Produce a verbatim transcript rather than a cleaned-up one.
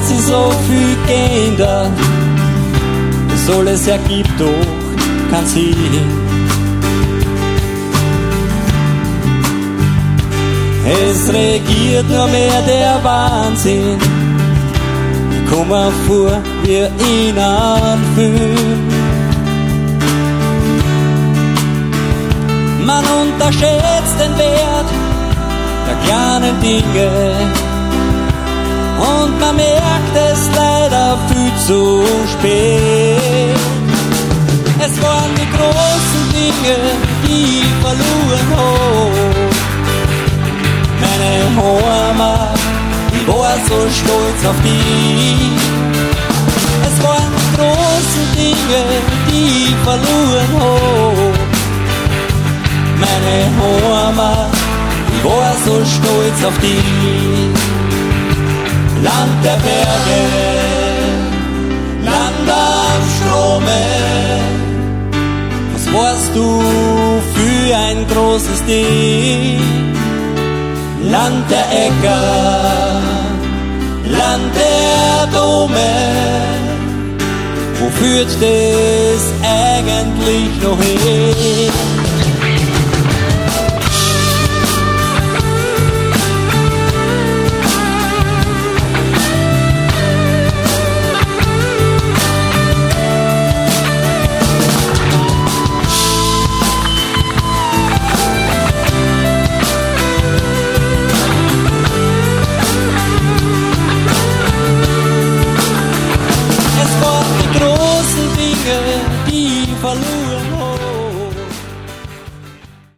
hat sich so viel geändert. Das alles ergibt doch keinen Sinn. Es regiert nur mehr der Wahnsinn. Ich komm mir vor wie in einem Film. Man unterschätzt den Wert der kleinen Dinge und man merkt es leider viel zu spät. Es waren die großen Dinge, die ich verloren hab. Meine Heimat, ich war so stolz auf die. Es waren die großen Dinge, die ich verloren hab. Meine Heimat, ich war so stolz auf die. Land der Berge, Land am Strome, was warst du für ein großes Ding? Land der Äcker, Land der Dome, wo führt es eigentlich noch hin?